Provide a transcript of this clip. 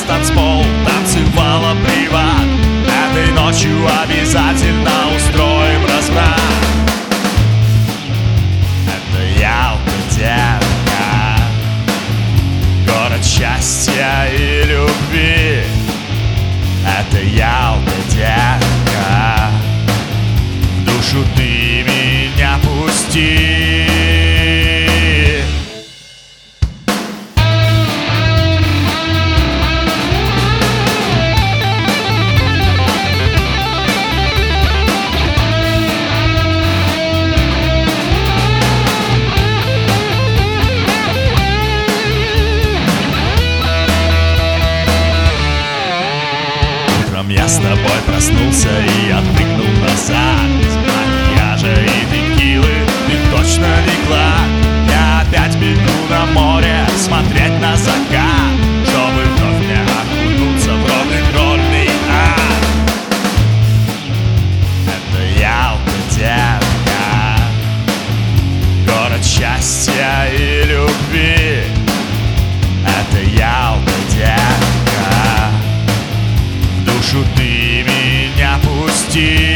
танцпол, танцевала приват. Этой ночью обязательно устроим разврат. Это Ялта, детка, город счастья и любви. Это Ялта, детка, в душу ты меня пусти. Я с тобой проснулся и отпрыгнул назад. Без макияжа и текилы ты точно легла. Я опять бегу на море смотреть на закат, чтобы вновь не окунуться в рок-н-ролльный ад. Это Ялта, детка, город счастья и любви. Это Ялта, детка, душу ты меня пусти.